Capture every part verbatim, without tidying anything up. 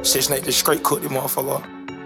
Six Nate just straight cooked the motherfucker.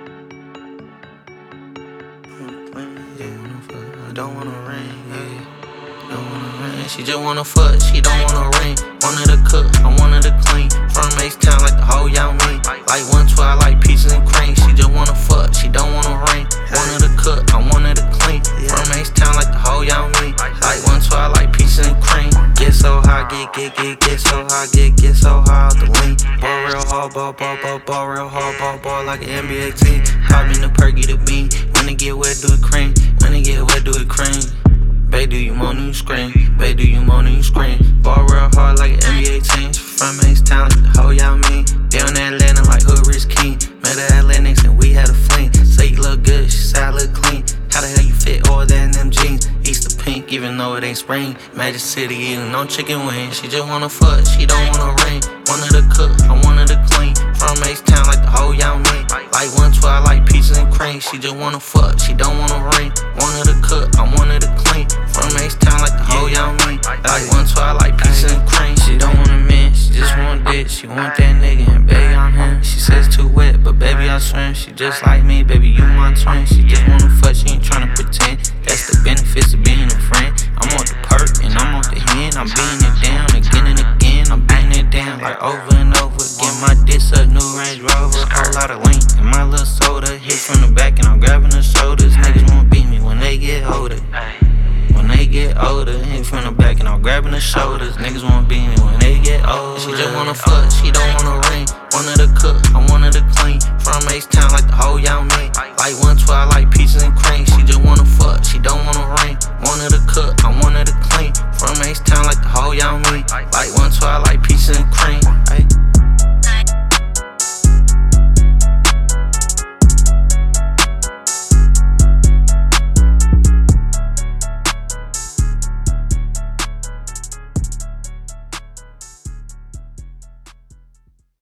I don't wanna ring, yeah. Don't wanna ring. She just wanna fuck, she don't wanna ring. Wanted to cook, I wanted to clean. From H-Town like the whole y'all mean. Like one twelve, like pieces and cream. She just wanna fuck, she don't wanna ring. Wanted to cook, I wanted to clean. From H-Town like the whole y'all mean. Like one twelve, like pieces and cream. Get so high, get, get, get, get so high, get, get so high out the lean. Ball real hard, ball, ball, ball, ball real hard, ball, ball like an N B A team. Pop in the perky, the bean. When it get wet, do it cream. When it get wet, do it cream. Bae, do you moan, you scream. Bae, do you moan, you scream. Ball real hard like an N B A team. From H-Town, like the whole y'all mean. Down in Atlanta like Hood Rich King. Met her Atlantics and we had a fling. Say you look good, she said I look clean. How the hell you fit all that in them jeans? Easter pink, even though it ain't spring. Magic City eating no chicken wings. She just wanna fuck, she don't wanna ring. Wanted to cook, I wanted to clean. From H-Town like the whole y'all mean. Like one twelve, like peaches and cream. She just wanna fuck, she don't wanna ring. Wanted to cook, I wanted to clean. From H-Town like the whole y'all mean. Like one twelve, like peaches and cream. She don't want a man, she just want dick. She want that nigga and baby on him. She says too wet, but baby I swim. She just like me, baby you my twin. She just wanna fuck, she ain't tryna pretend. That's the benefits of being a friend. I'm on the perk and I'm on the hen. I'm beating it down again and again. I'm beating it down like over and over. Get my diss up, new Range Rover, whole lot of lean. And my little soda hit from the back and I'm grabbing the shoulders. Niggas won't beat me when they get older. When they get older, hit from the back and I'm grabbing the shoulders. Niggas won't beat me when they get older. She just wanna fuck, she don't wanna ring. Wanted to cook, I wanted to clean. From H-Town like the whole y'all mean. Like one twelve, like peaches and cream. She just wanna fuck, she don't wanna ring. Wanted to cook, I wanted to clean. From H-Town like the whole y'all mean. Like one twelve, like peaches and cream.